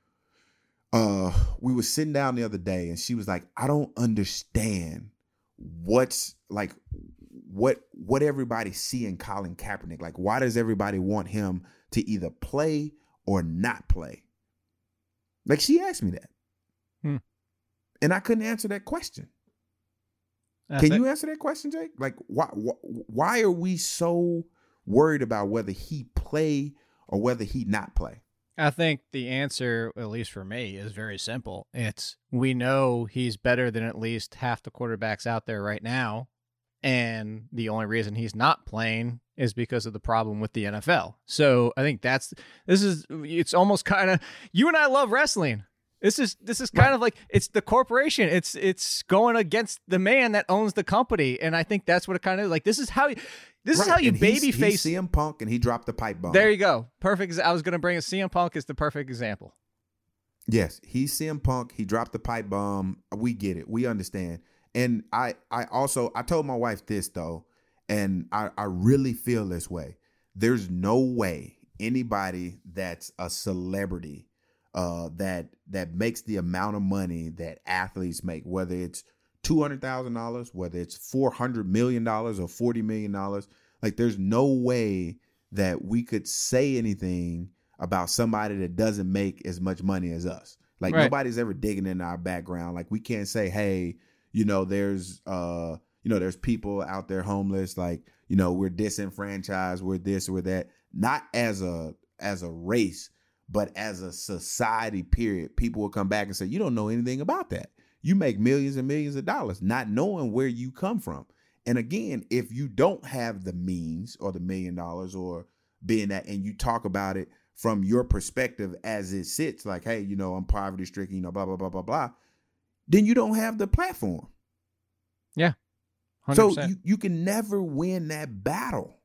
uh, we were sitting down the other day and she was like, I don't understand what's like, what, what everybody see in Colin Kaepernick. Like, why does everybody want him to either play or not play? Like, she asked me that. Hmm. And I couldn't answer that question. That's Can it. you answer that question, Jake? Like, why, why why are we so worried about whether he play or whether he not play? I think the answer, at least for me, is very simple. It's we know he's better than at least half the quarterbacks out there right now. And the only reason he's not playing is because of the problem with the N F L. So I think that's, this is, it's almost kind of, you and I love wrestling. This is, this is kind Right. of like, it's the corporation. It's, it's going against the man that owns the company. And I think that's what it kind of, like, this is how, this is Right. how you And he's- baby he's face. C M Punk, and he dropped the pipe bomb. There you go. Perfect. I was going to bring a C M Punk as the perfect example. Yes, he's C M Punk. He dropped the pipe bomb. We get it. We understand. And I, I also, I told my wife this though, and I, I really feel this way. There's no way anybody that's a celebrity, uh, that that makes the amount of money that athletes make, whether it's two hundred thousand dollars, whether it's four hundred million dollars or forty million dollars, like there's no way that we could say anything about somebody that doesn't make as much money as us. Like Right. nobody's ever digging in our background. Like we can't say, hey, you know, there's, uh, you know, there's people out there homeless. Like, you know, we're disenfranchised. We're this, we're that. Not as a as a race, but as a society. Period. People will come back and say, you don't know anything about that. You make millions and millions of dollars, not knowing where you come from. And again, if you don't have the means or the million dollars or being that, and you talk about it from your perspective as it sits, like, hey, you know, I'm poverty stricken, you know, blah, blah, blah, blah, blah, then you don't have the platform. Yeah. one hundred percent. So you, you can never win that battle.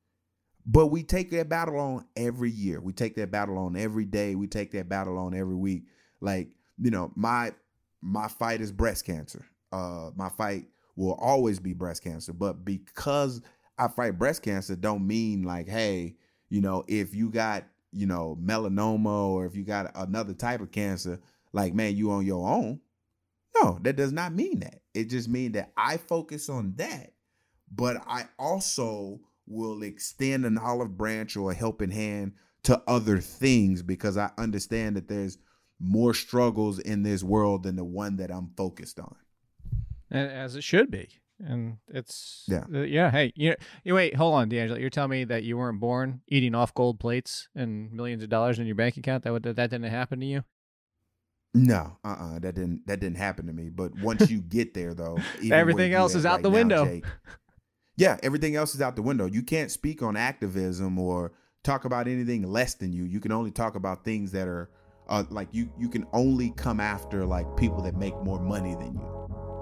But we take that battle on every year. We take that battle on every day. We take that battle on every week. Like, you know, my my fight is breast cancer. Uh, my fight will always be breast cancer. But because I fight breast cancer don't mean like, hey, you know, if you got, you know, melanoma or if you got another type of cancer, like, man, you on your own. No, that does not mean that. It just means that I focus on that, but I also will extend an olive branch or a helping hand to other things because I understand that there's more struggles in this world than the one that I'm focused on. And as it should be. And it's, Yeah. uh, yeah. Hey, you, you wait, hold on, D'Angelo. You're telling me that you weren't born eating off gold plates and millions of dollars in your bank account? That would, that didn't happen to you? No, uh-uh, that didn't that didn't happen to me. But once you get there, though, even Everything where you else at is out right the now, window. Jake, yeah, everything else is out the window. You can't speak on activism or talk about anything less than you. You can only talk about things that are uh, like you. You can only come after like people that make more money than you.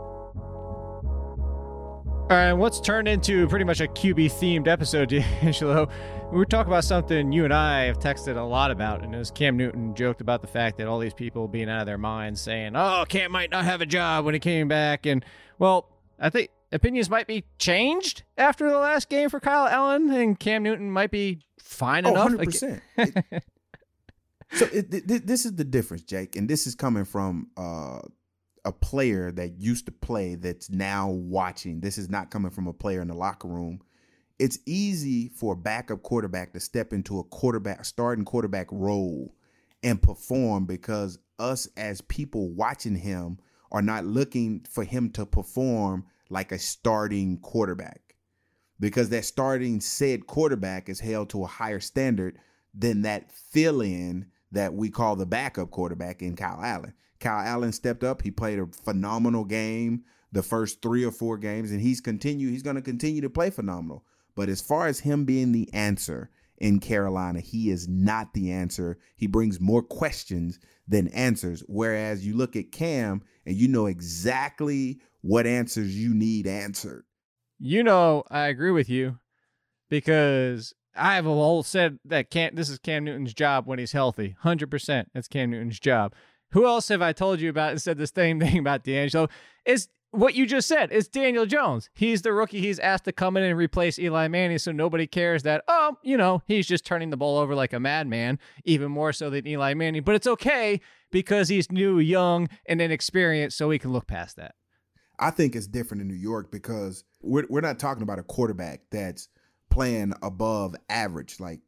All right, what's turned into pretty much a Q B themed episode, D'Angelo. We were talking about something you and I have texted a lot about, and it was Cam Newton joked about the fact that all these people being out of their minds saying, oh, Cam might not have a job when he came back. And, well, I think opinions might be changed after the last game for Kyle Allen, and Cam Newton might be fine Oh, enough. one hundred percent. It, so it, th- this is the difference, Jake, and this is coming from uh, a player that used to play that's now watching. This is not coming from a player in the locker room. It's easy for a backup quarterback to step into a quarterback, starting quarterback role and perform because us as people watching him are not looking for him to perform like a starting quarterback because that starting said quarterback is held to a higher standard than that fill-in that we call the backup quarterback in Kyle Allen. Kyle Allen stepped up. He played a phenomenal game the first three or four games, and he's continue. He's going to continue to play phenomenal. But as far as him being the answer in Carolina, he is not the answer. He brings more questions than answers. Whereas you look at Cam and you know exactly what answers you need answered. You know, I agree with you because I have all said that Cam, this is Cam Newton's job when he's healthy. one hundred percent. That's Cam Newton's job. Who else have I told you about and said the same thing about D'Angelo? Is what you just said. It's Daniel Jones. He's the rookie. He's asked to come in and replace Eli Manning, so nobody cares that, oh, you know, he's just turning the ball over like a madman, even more so than Eli Manning. But it's okay because he's new, young, and inexperienced, so we can look past that. I think it's different in New York because we're we're not talking about a quarterback that's playing above average. Like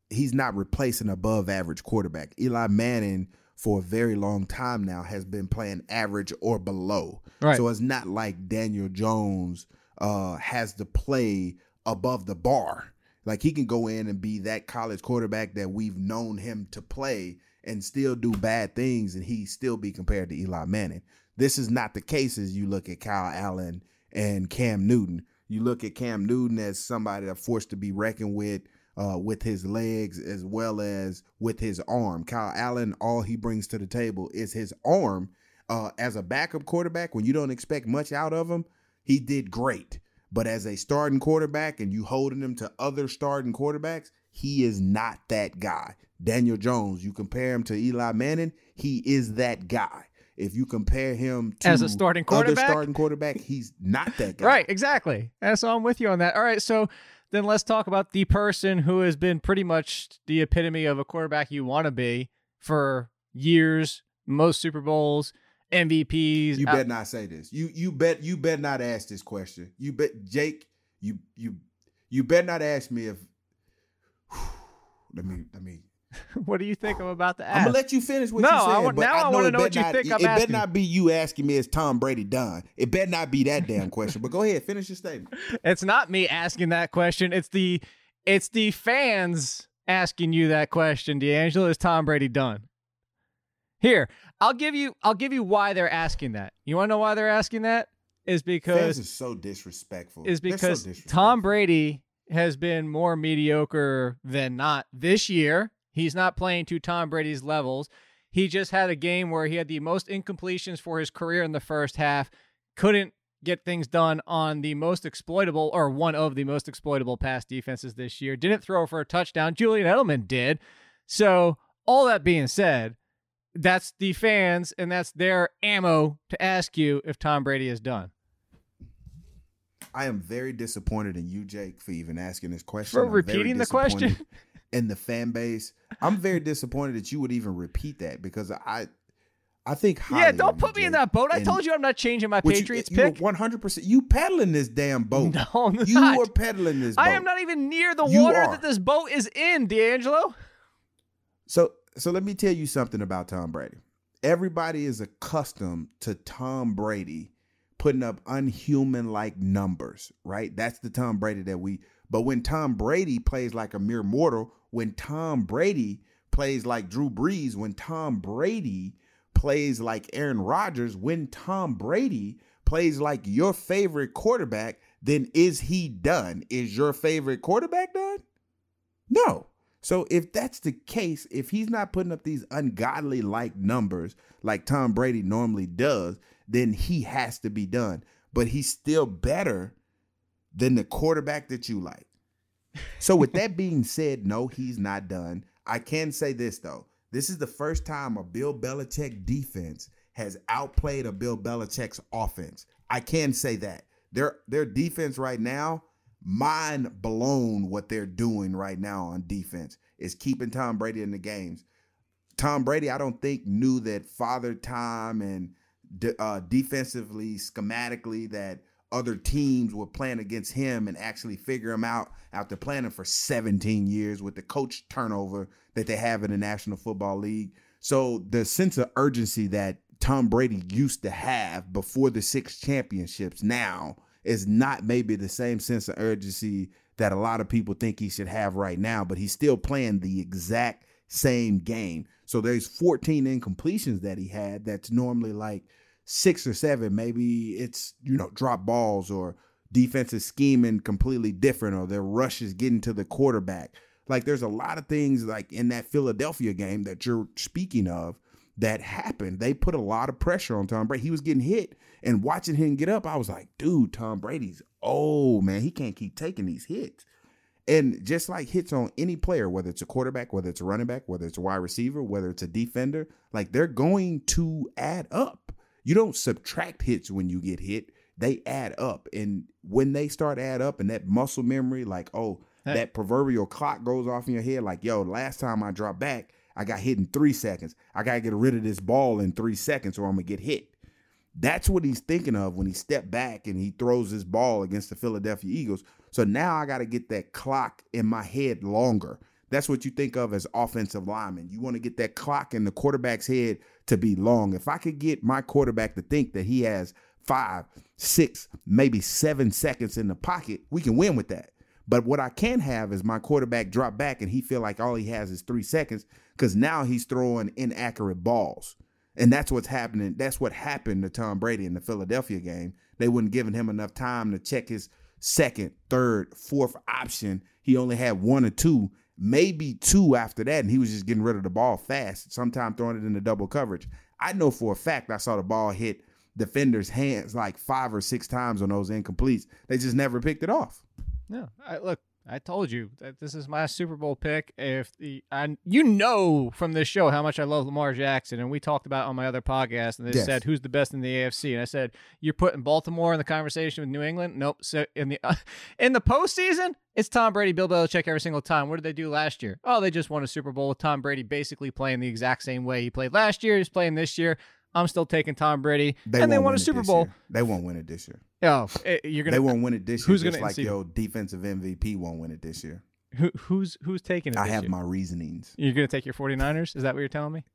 he's not replacing above average quarterback. Eli Manning for a very long time now has been playing average or below. Right. So it's not like Daniel Jones uh, has to play above the bar. Like he can go in and be that college quarterback that we've known him to play and still do bad things, and he still be compared to Eli Manning. This is not the case as you look at Kyle Allen and Cam Newton. You look at Cam Newton as somebody that's forced to be reckoned with, uh, with his legs as well as with his arm. Kyle Allen, all he brings to the table is his arm. Uh, as a backup quarterback, when you don't expect much out of him, he did great. But as a starting quarterback and you holding him to other starting quarterbacks, he is not that guy. Daniel Jones, you compare him to Eli Manning, he is that guy. If you compare him to as a starting quarterback, other starting quarterback, he's not that guy. Right, exactly. And so I'm with you on that. All right, so then let's talk about the person who has been pretty much the epitome of a quarterback you want to be for years, most Super Bowls, M V Ps. You better not say this. You you bet you better not ask this question. You bet Jake, you you you better not ask me if let me let me What do you think I'm about to ask? I'm gonna let you finish what no, you said. I want, but now I, I, know want to it know what you not, think it, I'm it asking. better not be you asking me, is Tom Brady done? It better not be that damn question. But go ahead, finish your statement. It's not me asking that question. It's the it's the fans asking you that question, D'Angelo. Is Tom Brady done? Here, I'll give you I'll give you why they're asking that. You want to know why they're asking that? Is because fans are so disrespectful. Is because so disrespectful. Tom Brady has been more mediocre than not this year. He's not playing to Tom Brady's levels. He just had a game where he had the most incompletions for his career in the first half, couldn't get things done on the most exploitable or one of the most exploitable pass defenses this year, didn't throw for a touchdown. Julian Edelman did. So all that being said, that's the fans and that's their ammo to ask you if Tom Brady is done. I am very disappointed in you, Jake, for even asking this question. For I'm repeating the question? In the fan base, I'm very disappointed that you would even repeat that because I, I think highly yeah, don't of you, put me Jake. in that boat. I And told you I'm not changing my Patriots you, pick. You one hundred percent. You peddling this damn boat. No, I'm you not. are peddling this boat. I am not even near the You water are. that this boat is in, D'Angelo. So, so let me tell you something about Tom Brady. Everybody is accustomed to Tom Brady putting up unhuman-like numbers, right? That's the Tom Brady that we. But when Tom Brady plays like a mere mortal, when Tom Brady plays like Drew Brees, when Tom Brady plays like Aaron Rodgers, when Tom Brady plays like your favorite quarterback, then is he done? Is your favorite quarterback done? No. So if that's the case, if he's not putting up these ungodly like numbers like Tom Brady normally does, then he has to be done. But he's still better than the quarterback that you like. So with that being said, no, he's not done. I can say this, though. This is the first time a Bill Belichick defense has outplayed a Bill Belichick's offense. I can say that. Their, their defense right now, mind blown what they're doing right now on defense is keeping Tom Brady in the games. Tom Brady, I don't think, knew that Father Time and de- uh, defensively, schematically, that other teams were playing against him and actually figure him out after playing for seventeen years with the coach turnover that they have in the National Football League. So the sense of urgency that Tom Brady used to have before the six championships now is not maybe the same sense of urgency that a lot of people think he should have right now, but he's still playing the exact same game. So there's fourteen incompletions that he had that's normally like six or seven. Maybe it's, you know, drop balls or defensive scheming completely different, or their rushes getting to the quarterback. Like there's a lot of things like in that Philadelphia game that you're speaking of that happened. They put a lot of pressure on Tom Brady. He was getting hit, and watching him get up, I was like, dude, Tom Brady's old, man. He can't keep taking these hits. And just like hits on any player, whether it's a quarterback, whether it's a running back, whether it's a wide receiver, whether it's a defender, like they're going to add up. You don't subtract hits when you get hit. They add up. And when they start add up and that muscle memory, like, oh, Hey. that proverbial clock goes off in your head, like, yo, last time I dropped back, I got hit in three seconds. I got to get rid of this ball in three seconds or I'm going to get hit. That's what he's thinking of when he stepped back and he throws this ball against the Philadelphia Eagles. So now I got to get that clock in my head longer. That's what you think of as offensive linemen. You want to get that clock in the quarterback's head to be long. If I could get my quarterback to think that he has five, six, maybe seven seconds in the pocket, we can win with that. But what I can have is my quarterback drop back and he feel like all he has is three seconds because now he's throwing inaccurate balls. And that's what's happening. That's what happened to Tom Brady in the Philadelphia game. They wouldn't giving him enough time to check his second, third, fourth option. He only had one or two, maybe two after that, and he was just getting rid of the ball fast, sometimes throwing it into double coverage. I know for a fact I saw the ball hit defenders' hands like five or six times on those incompletes. They just never picked it off. No, I, look, I told you that this is my Super Bowl pick. If the I, you know from this show how much I love Lamar Jackson, and we talked about on my other podcast, and they Yes. said who's the best in the A F C, and I said you're putting Baltimore in the conversation with New England. Nope. So in the uh, in the postseason, it's Tom Brady, Bill Belichick every single time. What did they do last year? Oh, they just won a Super Bowl with Tom Brady basically playing the exact same way he played last year. He's playing this year. I'm still taking Tom Brady, They and they won't won win a it Super this Bowl. year. They won't win it this year. Oh, it, you're gonna. They won't win it this year. Who's just gonna like see- your defensive M V P won't win it this year. Who, who's who's taking it? I this have year? my reasonings. You're gonna take your 49ers? Is that what you're telling me?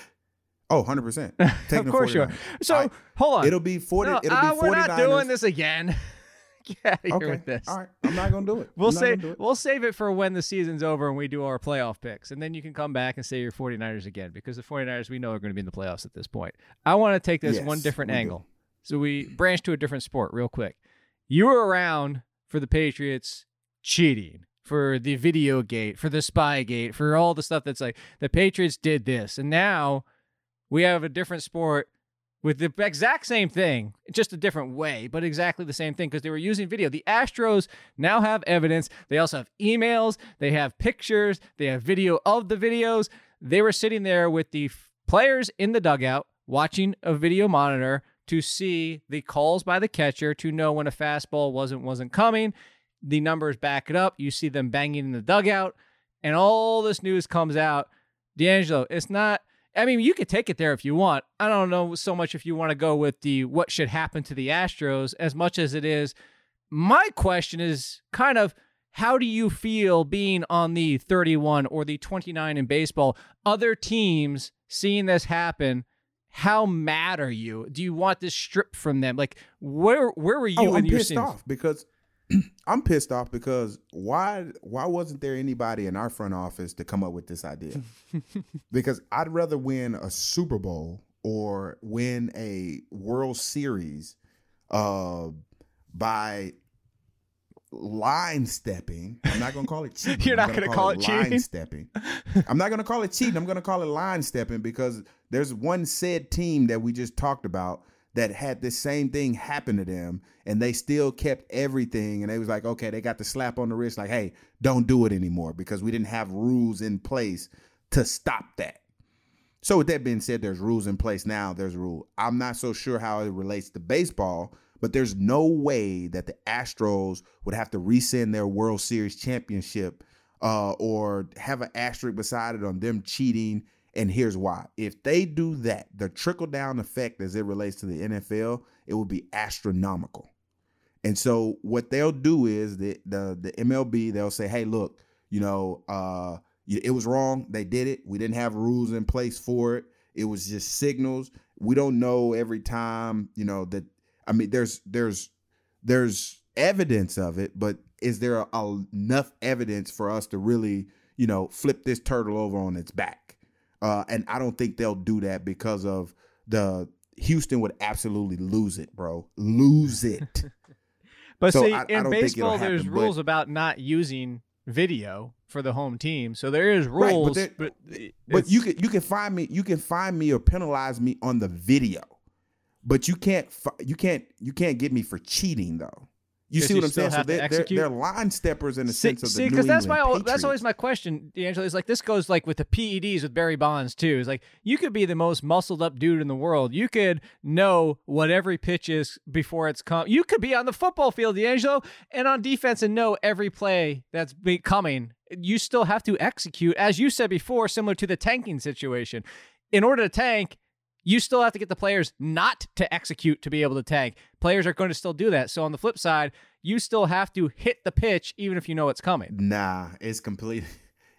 Oh, one hundred percent. Of course you are. So I- hold on. It'll be forty. No, it'll be uh, we're not 49ers. doing this again. Get out of here Okay. with this. All right. I'm not gonna do it. We'll I'm not save gonna do it. we'll save it for when the season's over and we do our playoff picks. And then you can come back and say your 49ers again, because the 49ers we know are going to be in the playoffs at this point. I want to take this Yes, one different we do. angle. So we branch to a different sport real quick. You were around for the Patriots cheating, for the video gate, for the spy gate, for all the stuff that's like the Patriots did this. And now we have a different sport with the exact same thing, just a different way, but exactly the same thing because they were using video. The Astros now have evidence. They also have emails. They have pictures. They have video of the videos. They were sitting there with the f- players in the dugout watching a video monitor to see the calls by the catcher to know when a fastball wasn't wasn't coming. The numbers back it up. You see them banging in the dugout, and all this news comes out. D'Angelo, it's not... I mean, you could take it there if you want. I don't know so much if you want to go with the what should happen to the Astros as much as it is. My question is kind of, how do you feel being on the thirty-one or the twenty-nine in baseball? Other teams seeing this happen, how mad are you? Do you want this stripped from them? Like, where where were you Oh, when I'm you were pissed seeing off because I'm pissed off because why why wasn't there anybody in our front office to come up with this idea? Because I'd rather win a Super Bowl or win a World Series uh, by line stepping. I'm not going to call it cheating. You're I'm not gonna gonna call it line cheating? stepping. I'm not going to call it cheating. I'm going to call it line stepping because there's one said team that we just talked about that had this same thing happen to them and they still kept everything. And they was like, okay, they got the slap on the wrist. Like, hey, don't do it anymore because we didn't have rules in place to stop that. So with that being said, there's rules in place now. There's a rule. I'm not so sure how it relates to baseball, but there's no way that the Astros would have to rescind their World Series championship uh, or have an asterisk beside it on them cheating. And here's why. If they do that, the trickle-down effect as it relates to the N F L, it will be astronomical. And so what they'll do is the the, the M L B, they'll say, hey, look, you know, uh, it was wrong. They did it. We didn't have rules in place for it. It was just signals. We don't know every time, you know, that, I mean, there's there's there's evidence of it, but is there a, a, enough evidence for us to really, you know, flip this turtle over on its back? Uh, and I don't think they'll do that because of the Houston would absolutely lose it, bro. Lose it. But So see, I- I in don't think baseball, it'll there's happen, rules but- about not using video for the home team. So there is Right, but rules, there- but, But it's- you can you can find me you can find me or penalize me on the video, but you can't fi- you can't you can't get me for cheating though. You Because see you what I'm still saying? So have to they're, they're, execute? they're line steppers in the See, sense of the see, New because that's England my that's Patriots. always my question, D'Angelo. Is like this goes like with the P E Ds with Barry Bonds too. Is like you could be the most muscled up dude in the world. You could know what every pitch is before it's come. You could be on the football field, D'Angelo, and on defense and know every play that's be coming. You still have to execute, as you said before, similar to the tanking situation. In order to tank, you still have to get the players not to execute to be able to tank. Players are going to still do that. So on the flip side, you still have to hit the pitch even if you know it's coming. Nah, it's complete.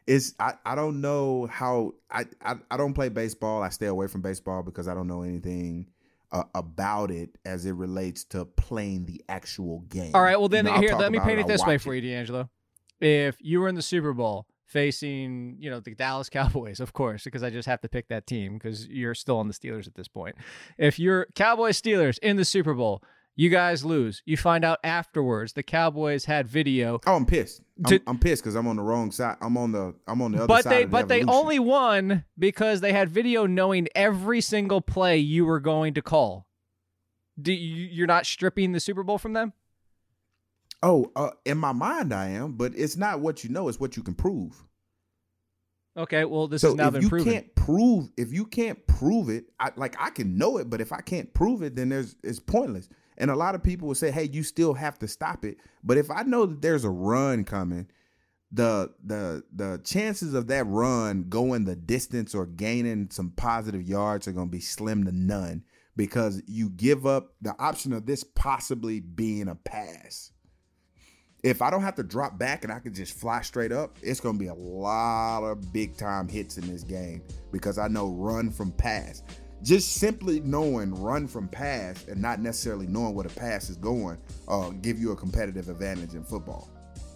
it's I, I don't know how I, I I don't play baseball. I stay away from baseball because I don't know anything uh, about it as it relates to playing the actual game. All right, well then you know, here, let me paint it, it this way it. for you, D'Angelo. If you were in the Super Bowl facing, you know, the Dallas Cowboys, of course, because I just have to pick that team because you're still on the Steelers at this point. If you're Cowboys Steelers in the Super Bowl, you guys lose. You find out afterwards the Cowboys had video. Oh, I'm pissed. To, I'm, I'm pissed because I'm on the wrong side. I'm on the I'm on the other but side. They, of the but evolution. they only won because they had video knowing every single play you were going to call. Do you, you're not stripping the Super Bowl from them? Oh, uh, in my mind I am, but it's not what you know; it's what you can prove. Okay, well, this so has now if been you proven. Can't prove if you can't prove it, I, like I can know it, but if I can't prove it, then there's it's pointless. And a lot of people will say, "Hey, you still have to stop it." But if I know that there's a run coming, the the the chances of that run going the distance or gaining some positive yards are going to be slim to none because you give up the option of this possibly being a pass. If I don't have to drop back and I can just fly straight up, it's going to be a lot of big time hits in this game because I know run from pass. Just simply knowing run from pass and not necessarily knowing where the pass is going uh, give you a competitive advantage in football.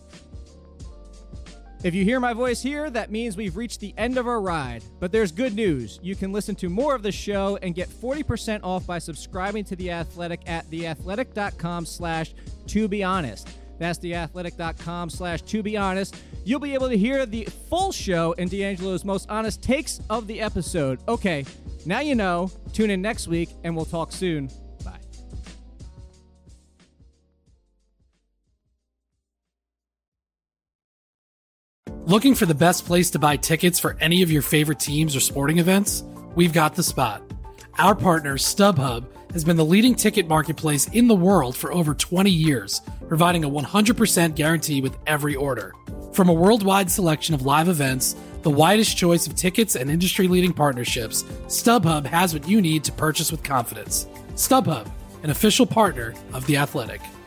If you hear my voice here, that means we've reached the end of our ride. But there's good news. You can listen to more of the show and get forty percent off by subscribing to The Athletic at theathletic.com slash to be honest. That's theathletic.com slash to be honest. You'll be able to hear the full show and D'Angelo's most honest takes of the episode. Okay, now you know. Tune in next week, and we'll talk soon. Bye. Looking for the best place to buy tickets for any of your favorite teams or sporting events? We've got the spot. Our partner, StubHub, has been the leading ticket marketplace in the world for over twenty years, providing a one hundred percent guarantee with every order. From a worldwide selection of live events, the widest choice of tickets and industry-leading partnerships, StubHub has what you need to purchase with confidence. StubHub, an official partner of The Athletic.